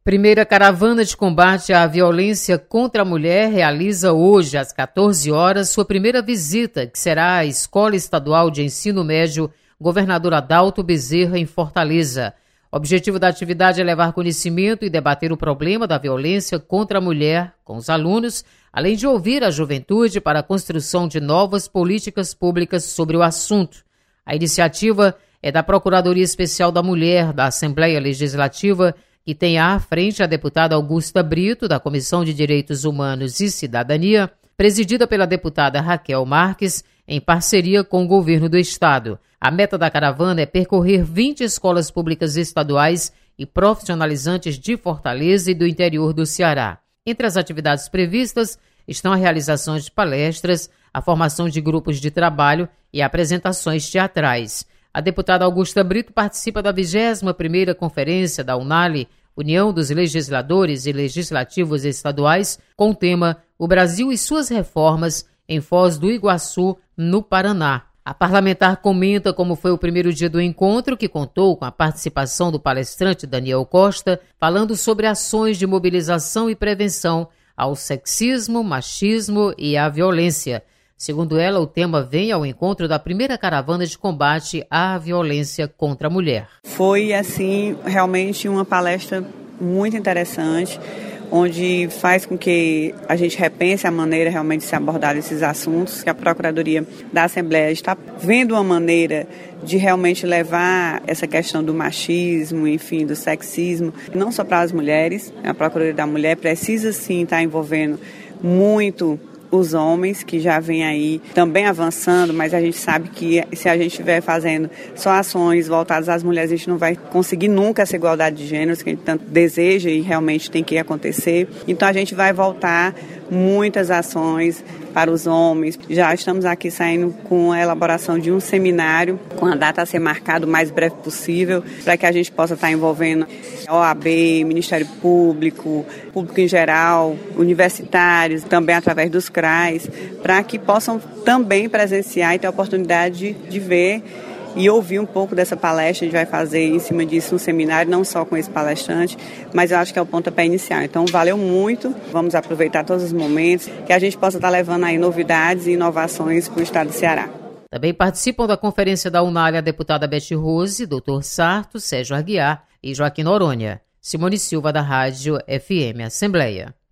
Primeira caravana de combate à violência contra a mulher realiza hoje, às 14 horas, sua primeira visita, que será à Escola Estadual de Ensino Médio Governador Adalto Bezerra, em Fortaleza. O objetivo da atividade é levar conhecimento e debater o problema da violência contra a mulher com os alunos, além de ouvir a juventude para a construção de novas políticas públicas sobre o assunto. A iniciativa é da Procuradoria Especial da Mulher da Assembleia Legislativa, que tem à frente a deputada Augusta Brito, da Comissão de Direitos Humanos e Cidadania, presidida pela deputada Raquel Marques, em parceria com o governo do estado. A meta da caravana é percorrer 20 escolas públicas estaduais e profissionalizantes de Fortaleza e do interior do Ceará. Entre as atividades previstas estão a realização de palestras, a formação de grupos de trabalho e apresentações teatrais. A deputada Augusta Brito participa da 21ª Conferência da UNALI, União dos Legisladores e Legislativos Estaduais, com o tema O Brasil e suas reformas em Foz do Iguaçu, no Paraná. A parlamentar comenta como foi o primeiro dia do encontro, que contou com a participação do palestrante Daniel Costa, falando sobre ações de mobilização e prevenção ao sexismo, machismo e à violência. Segundo ela, o tema vem ao encontro da primeira caravana de combate à violência contra a mulher. Foi, realmente uma palestra muito interessante, onde faz com que a gente repense a maneira realmente de se abordar esses assuntos, que a Procuradoria da Assembleia está vendo uma maneira de realmente levar essa questão do machismo, enfim, do sexismo, não só para as mulheres. A Procuradoria da Mulher precisa sim estar envolvendo muito os homens, que já vêm aí também avançando, mas a gente sabe que se a gente estiver fazendo só ações voltadas às mulheres, a gente não vai conseguir nunca essa igualdade de gêneros que a gente tanto deseja e realmente tem que acontecer. Então a gente vai voltar muitas ações para os homens. Já estamos aqui saindo com a elaboração de um seminário, com a data a ser marcada o mais breve possível, para que a gente possa estar envolvendo OAB, Ministério Público, público em geral, universitários, também através dos CRAs, para que possam também presenciar e ter a oportunidade de ver e ouvir um pouco dessa palestra. A gente vai fazer em cima disso um seminário, não só com esse palestrante, mas eu acho que é o pontapé inicial. Então, valeu muito, vamos aproveitar todos os momentos, que a gente possa estar levando aí novidades e inovações para o estado do Ceará. Também participam da conferência da UNALI a deputada Beth Rose, Dr. Sarto, Sérgio Aguiar e Joaquim Noronha. Simone Silva, da Rádio FM Assembleia.